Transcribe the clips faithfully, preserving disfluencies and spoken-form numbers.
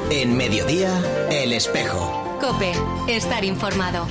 En Mediodía, El Espejo. COPE, estar informado.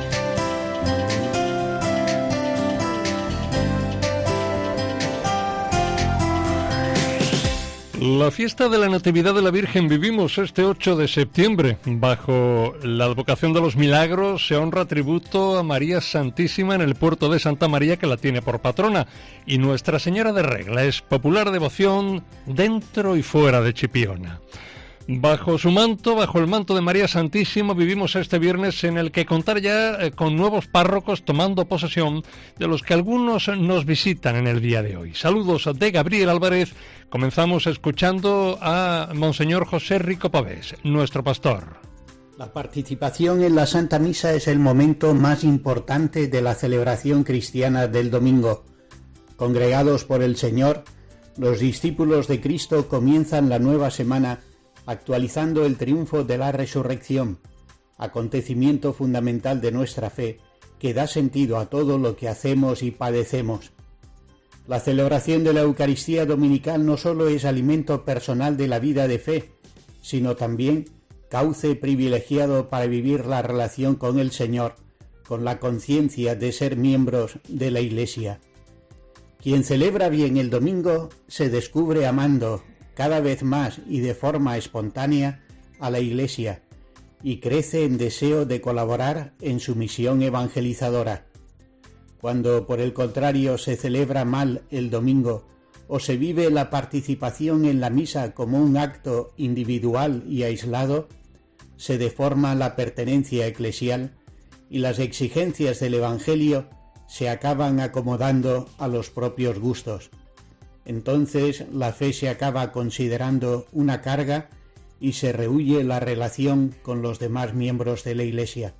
La fiesta de la Natividad de la Virgen vivimos este ocho de septiembre. Bajo la advocación de los milagros se honra tributo a María Santísima en el puerto de Santa María, que la tiene por patrona. Y Nuestra Señora de Regla es popular devoción dentro y fuera de Chipiona. Bajo su manto, bajo el manto de María Santísima, vivimos este viernes en el que contar ya eh, con nuevos párrocos tomando posesión, de los que algunos nos visitan en el día de hoy. Saludos de Gabriel Álvarez. Comenzamos escuchando a Monseñor José Rico Pavés, nuestro pastor. La participación en la Santa Misa es el momento más importante de la celebración cristiana del domingo. Congregados por el Señor, los discípulos de Cristo comienzan la nueva semana actualizando el triunfo de la resurrección, acontecimiento fundamental de nuestra fe que da sentido a todo lo que hacemos y padecemos. La celebración de la Eucaristía dominical no solo es alimento personal de la vida de fe, sino también cauce privilegiado para vivir la relación con el Señor, con la conciencia de ser miembros de la Iglesia. Quien celebra bien el domingo se descubre amando cada vez más y de forma espontánea a la Iglesia y crece en deseo de colaborar en su misión evangelizadora. Cuando, por el contrario, se celebra mal el domingo o se vive la participación en la misa como un acto individual y aislado, se deforma la pertenencia eclesial y las exigencias del Evangelio se acaban acomodando a los propios gustos. Entonces la fe se acaba considerando una carga y se rehúye la relación con los demás miembros de la Iglesia.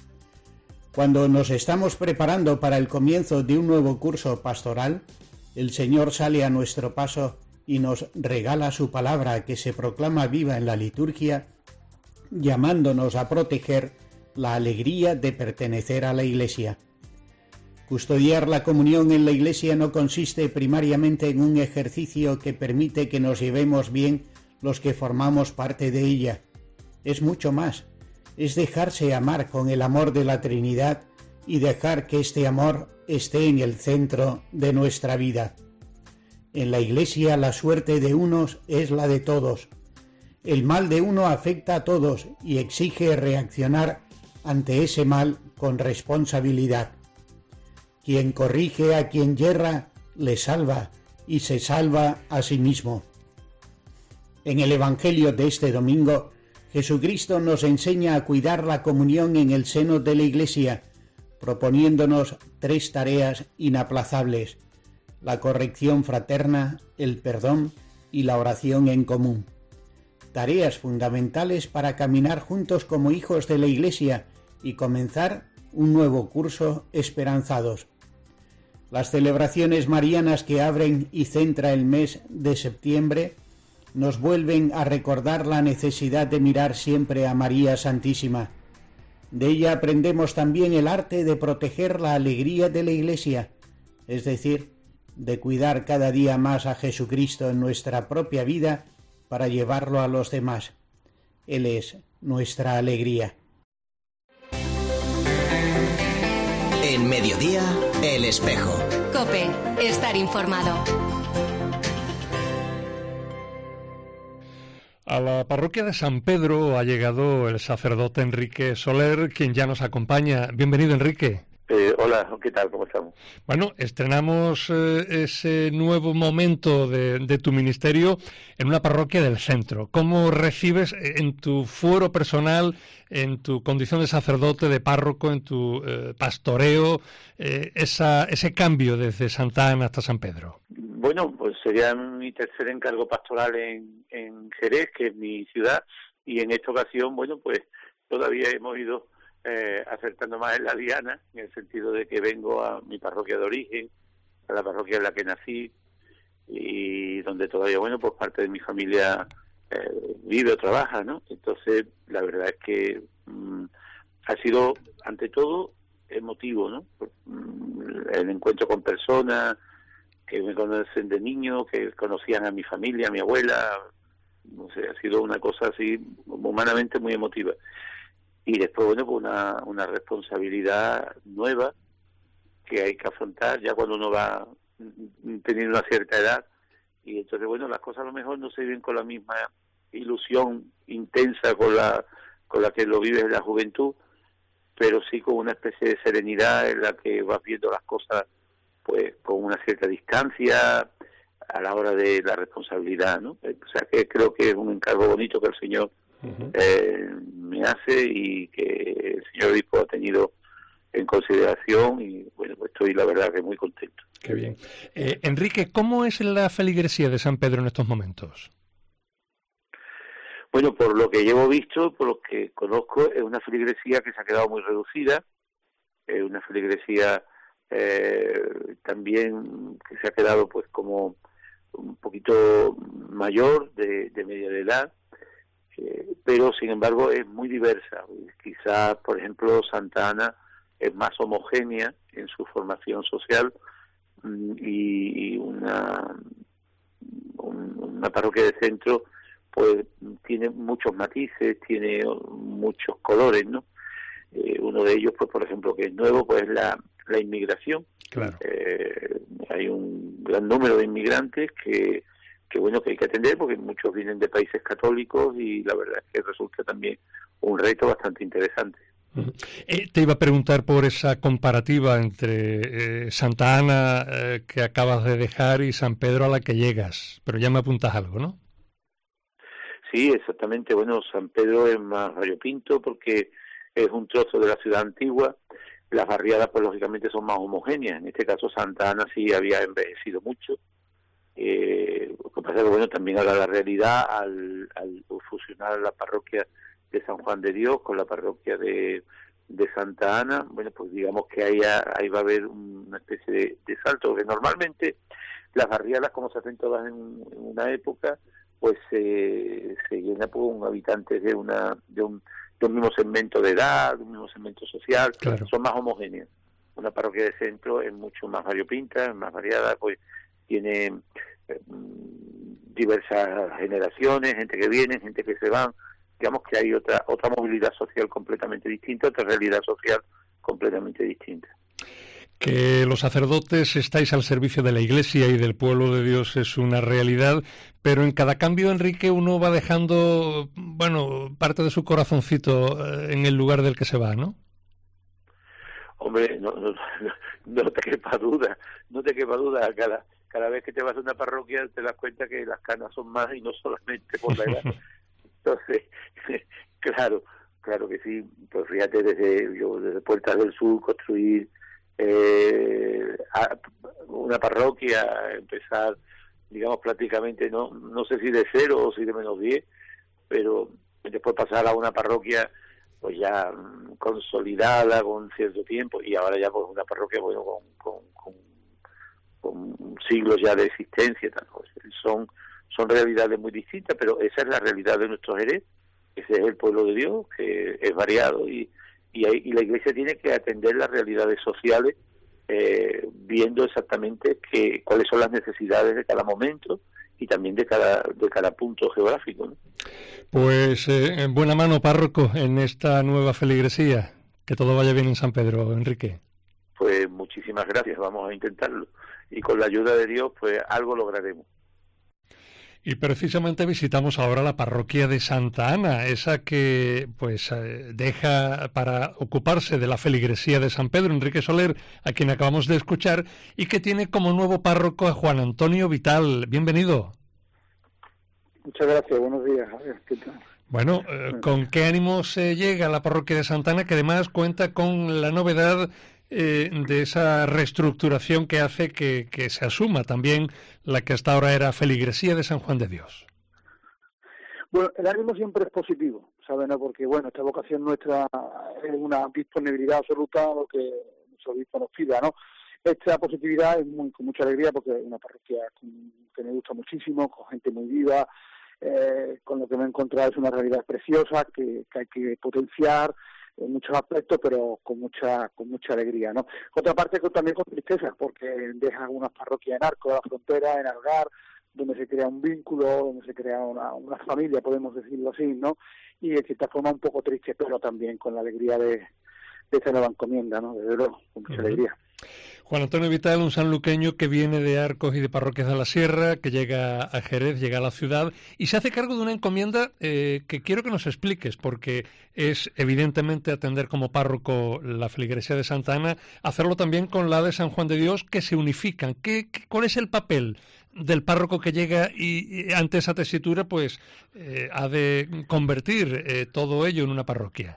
Cuando nos estamos preparando para el comienzo de un nuevo curso pastoral, el Señor sale a nuestro paso y nos regala su palabra que se proclama viva en la liturgia, llamándonos a proteger la alegría de pertenecer a la Iglesia. Custodiar la comunión en la Iglesia no consiste primariamente en un ejercicio que permite que nos llevemos bien los que formamos parte de ella. Es mucho más. Es dejarse amar con el amor de la Trinidad y dejar que este amor esté en el centro de nuestra vida. En la Iglesia la suerte de unos es la de todos. El mal de uno afecta a todos y exige reaccionar ante ese mal con responsabilidad. Quien corrige a quien yerra, le salva y se salva a sí mismo. En el Evangelio de este domingo, Jesucristo nos enseña a cuidar la comunión en el seno de la Iglesia, proponiéndonos tres tareas inaplazables: la corrección fraterna, el perdón y la oración en común. Tareas fundamentales para caminar juntos como hijos de la Iglesia y comenzar un nuevo curso esperanzados. Las celebraciones marianas que abren y centra el mes de septiembre nos vuelven a recordar la necesidad de mirar siempre a María Santísima. De ella aprendemos también el arte de proteger la alegría de la Iglesia, es decir, de cuidar cada día más a Jesucristo en nuestra propia vida para llevarlo a los demás. Él es nuestra alegría. En Mediodía, El Espejo. COPE, estar informado. A la parroquia de San Pedro ha llegado el sacerdote Enrique Soler, quien ya nos acompaña. Bienvenido, Enrique. Eh, hola, ¿qué tal? ¿Cómo estamos? Bueno, estrenamos eh, ese nuevo momento de, de tu ministerio en una parroquia del centro. ¿Cómo recibes en tu fuero personal, en tu condición de sacerdote, de párroco, en tu eh, pastoreo, eh, esa, ese cambio desde Santa Ana hasta San Pedro? Bueno, pues sería mi tercer encargo pastoral en, en Jerez, que es mi ciudad, y en esta ocasión, bueno, pues todavía hemos ido Eh, acertando más en la diana, en el sentido de que vengo a mi parroquia de origen, a la parroquia en la que nací y donde todavía, bueno, pues parte de mi familia eh, vive o trabaja, ¿no? Entonces, la verdad es que mmm, ha sido, ante todo, emotivo, ¿no? El encuentro con personas que me conocen de niño, que conocían a mi familia, a mi abuela, no sé, ha sido una cosa así humanamente muy emotiva. Y después, bueno, pues una, una responsabilidad nueva que hay que afrontar ya cuando uno va teniendo una cierta edad, y entonces, bueno, las cosas a lo mejor no se viven con la misma ilusión intensa con la con la que lo vives en la juventud, pero sí con una especie de serenidad en la que vas viendo las cosas pues con una cierta distancia a la hora de la responsabilidad, ¿no? O sea, que creo que es un encargo bonito que el Señor uh-huh. eh, me hace y que el señor obispo ha tenido en consideración, y bueno, pues estoy la verdad que muy contento. Qué bien. Eh, Enrique, ¿cómo es la feligresía de San Pedro en estos momentos? Bueno, por lo que llevo visto, por lo que conozco, es una feligresía que se ha quedado muy reducida, es una feligresía eh, también que se ha quedado pues como un poquito mayor, de, de media de edad, eh, pero sin embargo es muy diversa. Quizás, por ejemplo, Santa Ana es más homogénea en su formación social, y una, una parroquia de centro pues tiene muchos matices, tiene muchos colores, ¿no? Eh, uno de ellos, pues por ejemplo, que es nuevo, pues la, la inmigración. Claro. Eh, hay un gran número de inmigrantes que, que, bueno, que hay que atender, porque muchos vienen de países católicos, y la verdad es que resulta también un reto bastante interesante. Eh, te iba a preguntar por esa comparativa entre eh, Santa Ana eh, que acabas de dejar y San Pedro a la que llegas, pero ya me apuntas algo, ¿no? Sí, exactamente. Bueno, San Pedro es más variopinto porque es un trozo de la ciudad antigua. Las barriadas, pues lógicamente son más homogéneas. En este caso, Santa Ana sí había envejecido mucho. Eh, lo que pasa es que, bueno, también a la realidad al, al fusionar la parroquia de San Juan de Dios con la parroquia de, de Santa Ana, bueno, pues digamos que ahí, ahí va a haber una especie de, de salto, porque normalmente las barriadas, como se hacen todas en, en una época, pues eh, se llena por habitantes de una de un, de un mismo segmento de edad, de un mismo segmento social, claro. Son más homogéneas. Una parroquia de centro es mucho más variopinta, es más variada, pues tiene eh, diversas generaciones, gente que viene, gente que se va. Digamos que hay otra otra movilidad social completamente distinta, otra realidad social completamente distinta. Que los sacerdotes estáis al servicio de la Iglesia y del pueblo de Dios es una realidad, pero en cada cambio, Enrique, uno va dejando, bueno, parte de su corazoncito en el lugar del que se va, ¿no? Hombre, no, no, no te quepa duda, no te quepa duda. Cada, cada vez que te vas a una parroquia te das cuenta que las canas son más, y no solamente por la edad. Entonces, claro, claro que sí. Pues fíjate, desde, yo, desde Puertas del Sur, construir eh, una parroquia, empezar, digamos, prácticamente, no no sé si de cero o si de menos diez, pero después pasar a una parroquia pues ya consolidada con cierto tiempo, y ahora ya pues una parroquia, bueno, con, con, con, con siglos ya de existencia y tal. Pues son son realidades muy distintas, pero esa es la realidad de nuestro Jerez. Ese es el pueblo de Dios, que es variado, y y, hay, y la Iglesia tiene que atender las realidades sociales, eh, viendo exactamente que, cuáles son las necesidades de cada momento y también de cada de cada punto geográfico, ¿no? Pues eh, en buena mano, párroco, en esta nueva feligresía. Que todo vaya bien en San Pedro, Enrique. Pues muchísimas gracias, vamos a intentarlo. Y con la ayuda de Dios, pues algo lograremos. Y precisamente visitamos ahora la parroquia de Santa Ana, esa que pues deja para ocuparse de la feligresía de San Pedro, Enrique Soler, a quien acabamos de escuchar, y que tiene como nuevo párroco a Juan Antonio Vital. Bienvenido. Muchas gracias, buenos días. ¿Qué tal? Bueno, eh, ¿con qué ánimo se llega a la parroquia de Santa Ana, que además cuenta con la novedad eh, de esa reestructuración que hace que, que se asuma también la que hasta ahora era feligresía de San Juan de Dios? Bueno, el ánimo siempre es positivo, ¿saben? ¿No? Porque, bueno, esta vocación nuestra es una disponibilidad absoluta a lo que nuestro obispo nos pida, ¿no? Esta positividad es muy, con mucha alegría, porque es una parroquia que me gusta muchísimo, con gente muy viva, eh, con lo que me he encontrado es una realidad preciosa que, que hay que potenciar en muchos aspectos, pero con mucha con mucha alegría, ¿no? Otra parte que también con tristeza, porque deja algunas parroquias en Arco de la Frontera, en Algar, donde se crea un vínculo, donde se crea una, una familia, podemos decirlo así, ¿no? Y de cierta forma un poco triste, pero también con la alegría de, de esta nueva encomienda, ¿no? Desde luego, con mucha uh-huh. alegría. Juan Antonio Vital, un sanluqueño que viene de Arcos y de Parroquias de la Sierra, que llega a Jerez, llega a la ciudad y se hace cargo de una encomienda eh, que quiero que nos expliques, porque es evidentemente atender como párroco la feligresía de Santa Ana, hacerlo también con la de San Juan de Dios, que se unifican. ¿Qué, qué, ¿Cuál es el papel del párroco que llega y, y ante esa tesitura pues eh, ha de convertir eh, todo ello en una parroquia?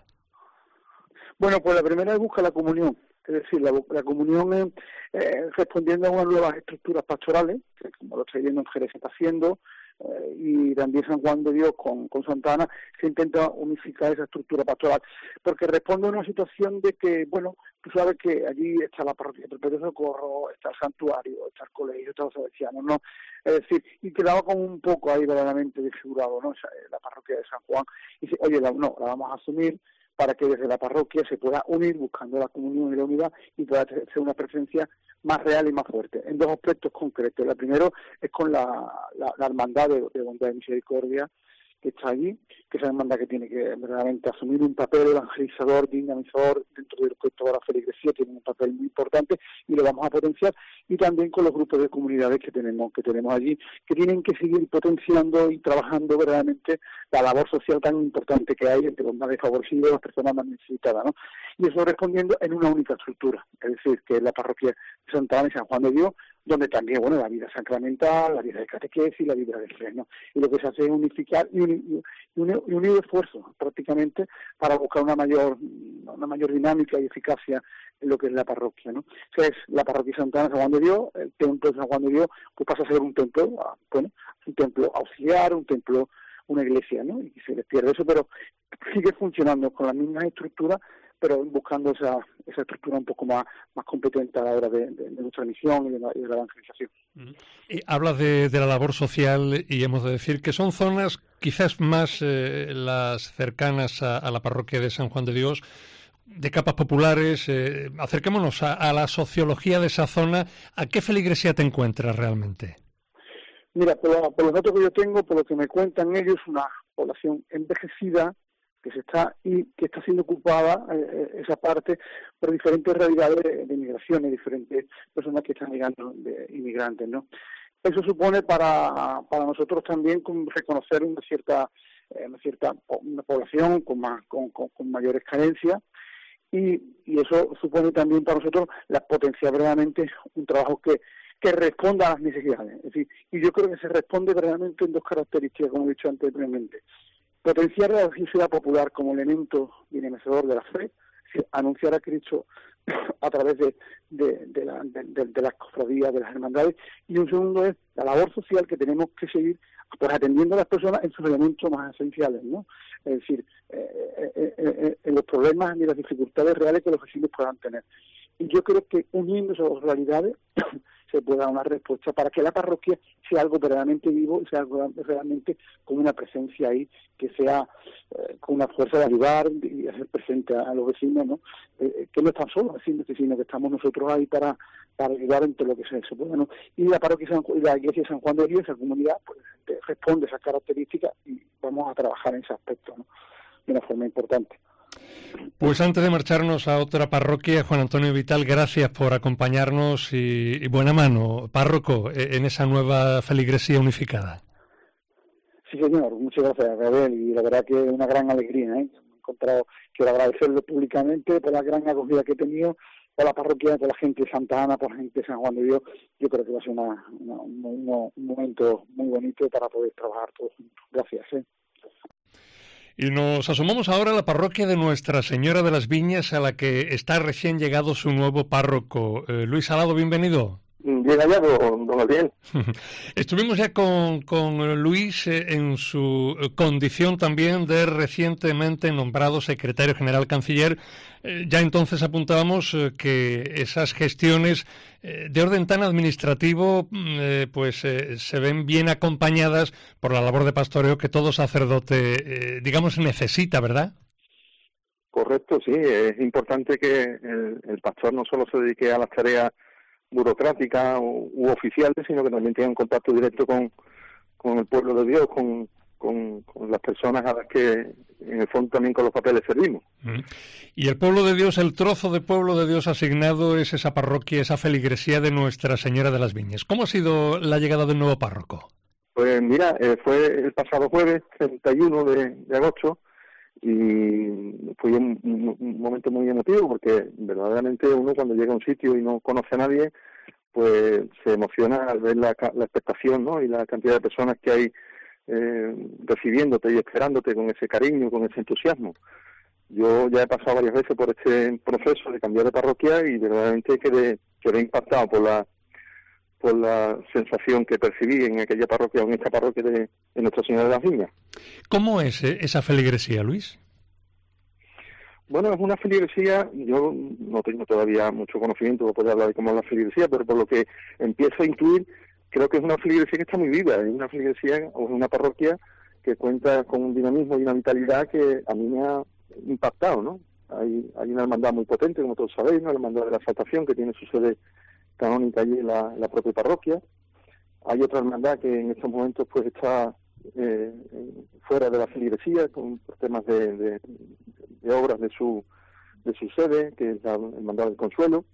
Bueno, pues la primera es buscar la comunión. Es decir, la, la comunión es eh, respondiendo a unas nuevas estructuras pastorales, que como lo está viendo en Jerez se está haciendo, eh, y también San Juan de Dios con, con Santa Ana se intenta unificar esa estructura pastoral, porque responde a una situación de que, bueno, tú sabes que allí está la parroquia del Perpetuo Socorro, está el santuario, está el colegio, está los salesianos, ¿no? Es decir, y quedaba como un poco ahí verdaderamente desfigurado, ¿no? Esa, la parroquia de San Juan, y dice, oye, la, no, la vamos a asumir, para que desde la parroquia se pueda unir buscando la comunión y la unidad y pueda ser una presencia más real y más fuerte, en dos aspectos concretos. El primero es con la, la, la hermandad de, de bondad y misericordia que está allí, que es una hermandad que tiene que verdaderamente asumir un papel evangelizador, dinamizador dentro del contexto de la feligresía, tiene un papel muy importante y lo vamos a potenciar, y también con los grupos de comunidades que tenemos que tenemos allí, que tienen que seguir potenciando y trabajando verdaderamente la labor social tan importante que hay entre los más desfavorecidos, las personas más necesitadas, ¿no? Y eso respondiendo en una única estructura, es decir, que es la parroquia de Santa Ana y San Juan de Dios, donde también, bueno, la vida sacramental, la vida de catequesis, la vida del reino. Y lo que se hace es unificar y unir, y unir, y unir esfuerzos prácticamente para buscar una mayor una mayor dinámica y eficacia en lo que es la parroquia, ¿no? O sea, es la parroquia Santa Ana, San Juan de Dios, el templo de San Juan de Dios, pues pasa a ser un templo, bueno, un templo auxiliar, un templo, una iglesia, ¿no? Y se les pierde eso, pero sigue funcionando con las mismas estructuras, pero buscando esa esa estructura un poco más más competente a la hora de, de, de nuestra misión y de la, y de la evangelización. Y hablas de, de la labor social y hemos de decir que son zonas quizás más eh, las cercanas a, a la parroquia de San Juan de Dios, de capas populares. Eh, acerquémonos a, a la sociología de esa zona. ¿A qué feligresía te encuentras realmente? Mira, por, la, por los datos que yo tengo, por lo que me cuentan ellos, una población envejecida, que se está y que está siendo ocupada eh, esa parte por diferentes realidades de, de inmigración y diferentes personas que están llegando de inmigrantes, ¿no? Eso supone para para nosotros también reconocer una cierta eh, una cierta una población con más con, con, con mayores carencias y, y eso supone también para nosotros la potenciar verdaderamente un trabajo que que responda a las necesidades. Es decir, y yo creo que se responde verdaderamente en dos características, como he dicho anteriormente. Potenciar la religiosidad popular como elemento dinamizador de la fe, anunciar a Cristo a través de, de, de, la, de, de, de las cofradías, de las hermandades, y un segundo es la labor social que tenemos que seguir pues atendiendo a las personas en sus elementos más esenciales, ¿no? Es decir, eh, eh, eh, en los problemas y las dificultades reales que los vecinos puedan tener. Y yo creo que uniendo esas dos realidades se puede dar una respuesta para que la parroquia sea algo verdaderamente vivo, sea algo realmente con una presencia ahí, que sea eh, con una fuerza de ayudar y hacer presente a los vecinos, ¿no? Eh, que no están solos vecinos, sino que estamos nosotros ahí para, para ayudar en todo lo que se, se pueda, ¿no? Y la parroquia San, y la iglesia de San Juan de Dios, esa comunidad, pues responde a esas características y vamos a trabajar en ese aspecto, ¿no? De una forma importante. Pues antes de marcharnos a otra parroquia, Juan Antonio Vital, gracias por acompañarnos y, y buena mano, párroco, en esa nueva feligresía unificada. Sí, señor, muchas gracias, Gabriel, y la verdad que es una gran alegría, ¿eh? Me he encontrado, quiero agradecerlo públicamente por la gran acogida que he tenido, por la parroquia, por la gente de Santa Ana, por la gente de San Juan de Dios. Yo creo que va a ser una, una, un, un momento muy bonito para poder trabajar todos juntos. Gracias, ¿eh? Y nos asomamos ahora a la parroquia de Nuestra Señora de las Viñas, a la que está recién llegado su nuevo párroco. Eh, Luis Salado, bienvenido. Bien hallado, don Gabriel. Estuvimos ya con, con Luis eh, en su condición también de recientemente nombrado secretario general canciller. Eh, ya entonces apuntábamos eh, que esas gestiones eh, de orden tan administrativo eh, pues eh, se ven bien acompañadas por la labor de pastoreo que todo sacerdote, eh, digamos, necesita, ¿verdad? Correcto, sí. Es importante que el, el pastor no solo se dedique a las tareas burocráticas u, u oficiales, sino que también tengan contacto directo con, con el pueblo de Dios, con, con, con las personas a las que en el fondo también con los papeles servimos. Y el pueblo de Dios, el trozo de pueblo de Dios asignado es esa parroquia, esa feligresía de Nuestra Señora de las Viñas. ¿Cómo ha sido la llegada del nuevo párroco? Pues mira, eh, fue el pasado jueves, treinta y uno de, de agosto, y fue un, un, un momento muy emotivo, porque verdaderamente uno cuando llega a un sitio y no conoce a nadie, pues se emociona al ver la, la expectación, ¿no? Y la cantidad de personas que hay eh, recibiéndote y esperándote con ese cariño, con ese entusiasmo. Yo ya he pasado varias veces por este proceso de cambiar de parroquia y verdaderamente quedé, quedé impactado por la por la sensación que percibí en aquella parroquia, en esta parroquia de, de Nuestra Señora de las Viñas. ¿Cómo es eh, esa feligresía, Luis? Bueno, es una feligresía, yo no tengo todavía mucho conocimiento para poder hablar de cómo es la feligresía, pero por lo que empiezo a intuir, creo que es una feligresía que está muy viva, es una feligresía o es una parroquia que cuenta con un dinamismo y una vitalidad que a mí me ha impactado, ¿no? Hay, hay una hermandad muy potente, como todos sabéis, ¿no? La hermandad de la Exaltación, que tiene su sede canónica allí en la, en la propia parroquia. Hay otra hermandad que en estos momentos pues está eh, fuera de la feligresía con temas de, de, de obras de su de su sede, que es la Hermandad del Consuelo.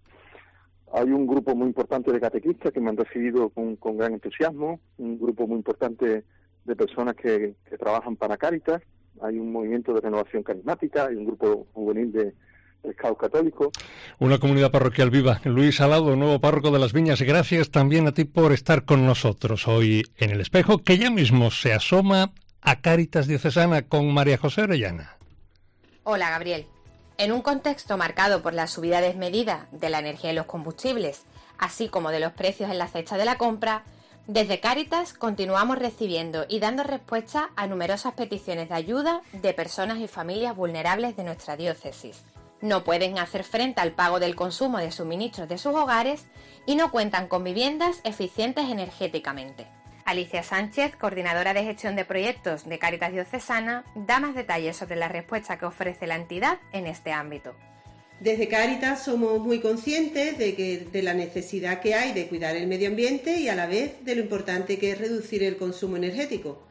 Hay un grupo muy importante de catequistas que me han recibido con, con gran entusiasmo, un grupo muy importante de personas que, que trabajan para Cáritas. Hay un movimiento de renovación carismática, hay un grupo juvenil de Scout católico. Una comunidad parroquial viva. Luis Salado, nuevo párroco de Las Viñas, gracias también a ti por estar con nosotros hoy en El Espejo, que ya mismo se asoma a Cáritas Diocesana con María José Orellana. Hola, Gabriel. En un contexto marcado por la subida desmedida de la energía y los combustibles, así como de los precios en la cesta de la compra, desde Cáritas continuamos recibiendo y dando respuesta a numerosas peticiones de ayuda de personas y familias vulnerables de nuestra diócesis. No pueden hacer frente al pago del consumo de suministros de sus hogares y no cuentan con viviendas eficientes energéticamente. Alicia Sánchez, coordinadora de gestión de proyectos de Cáritas Diocesana, da más detalles sobre la respuesta que ofrece la entidad en este ámbito. Desde Cáritas somos muy conscientes de, que, de la necesidad que hay de cuidar el medio ambiente y a la vez de lo importante que es reducir el consumo energético.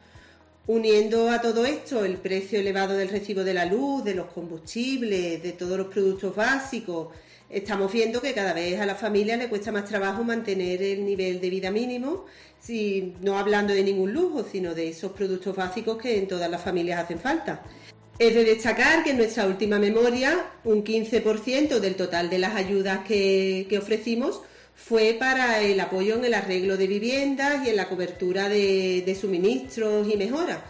Uniendo a todo esto el precio elevado del recibo de la luz, de los combustibles, de todos los productos básicos, estamos viendo que cada vez a la familia le cuesta más trabajo mantener el nivel de vida mínimo, si, no hablando de ningún lujo, sino de esos productos básicos que en todas las familias hacen falta. Es de destacar que en nuestra última memoria un quince por ciento del total de las ayudas que, que ofrecimos fue para el apoyo en el arreglo de viviendas y en la cobertura de, de suministros y mejoras.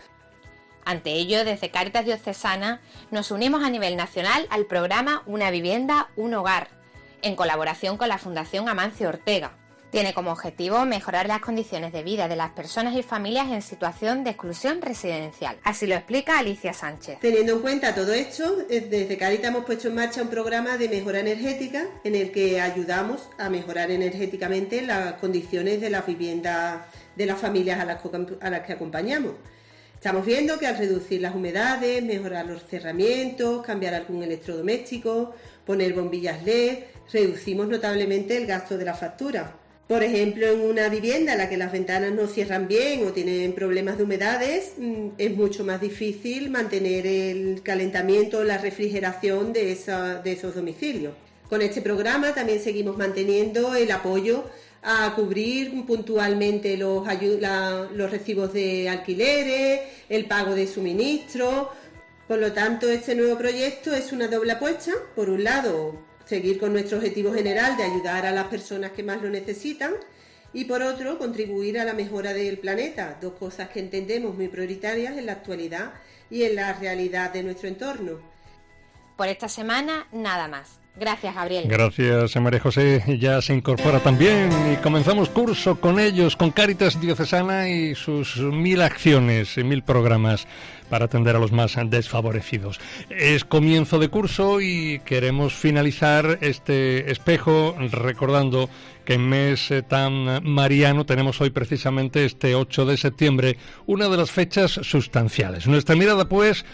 Ante ello, desde Cáritas Diocesana nos unimos a nivel nacional al programa Una Vivienda, Un Hogar, en colaboración con la Fundación Amancio Ortega. Tiene como objetivo mejorar las condiciones de vida de las personas y familias en situación de exclusión residencial. Así lo explica Alicia Sánchez. Teniendo en cuenta todo esto, desde Cáritas hemos puesto en marcha un programa de mejora energética en el que ayudamos a mejorar energéticamente las condiciones de las viviendas de las familias a las que, a las que acompañamos. Estamos viendo que al reducir las humedades, mejorar los cerramientos, cambiar algún electrodoméstico, poner bombillas L E D, reducimos notablemente el gasto de la factura. Por ejemplo, en una vivienda en la que las ventanas no cierran bien o tienen problemas de humedades, es mucho más difícil mantener el calentamiento o la refrigeración de, esa, de esos domicilios. Con este programa también seguimos manteniendo el apoyo a cubrir puntualmente los, la, los recibos de alquileres, el pago de suministros. Por lo tanto, este nuevo proyecto es una doble apuesta. Por un lado, seguir con nuestro objetivo general de ayudar a las personas que más lo necesitan y por otro, contribuir a la mejora del planeta, dos cosas que entendemos muy prioritarias en la actualidad y en la realidad de nuestro entorno. Por esta semana, nada más. Gracias, Gabriel. Gracias, María José. Ya se incorpora también y comenzamos curso con ellos, con Cáritas Diocesana y sus mil acciones y mil programas para atender a los más desfavorecidos. Es comienzo de curso y queremos finalizar este espejo recordando que en mes tan mariano tenemos hoy precisamente este ocho de septiembre una de las fechas sustanciales. Nuestra mirada, pues,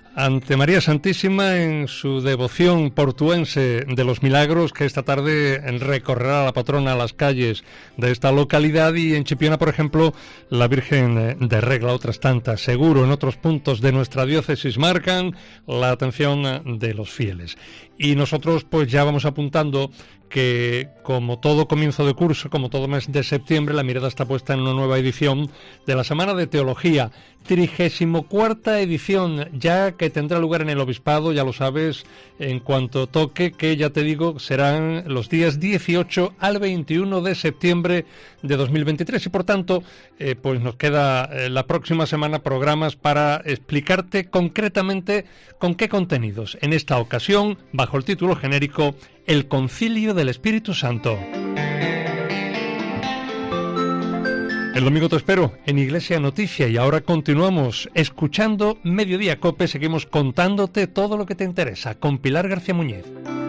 ante María Santísima en su devoción portuense de los Milagros, que esta tarde recorrerá la patrona a las calles de esta localidad, y en Chipiona, por ejemplo, la Virgen de Regla, otras tantas. Seguro en otros puntos de nuestra diócesis marcan la atención de los fieles. Y nosotros pues ya vamos apuntando que, como todo comienzo de curso, como todo mes de septiembre, la mirada está puesta en una nueva edición de la Semana de Teología, trigésimo cuarta edición, ya que tendrá lugar en el Obispado, ya lo sabes, en cuanto toque, que ya te digo, serán los días dieciocho al veintiuno de septiembre de dos mil veintitrés, y por tanto, eh, pues nos queda eh, la próxima semana programas para explicarte concretamente con qué contenidos. En esta ocasión, bajo el título genérico, El Concilio del Espíritu Santo. El domingo te espero en Iglesia Noticia, y ahora continuamos escuchando Mediodía Cope. Seguimos contándote todo lo que te interesa con Pilar García Muñiz.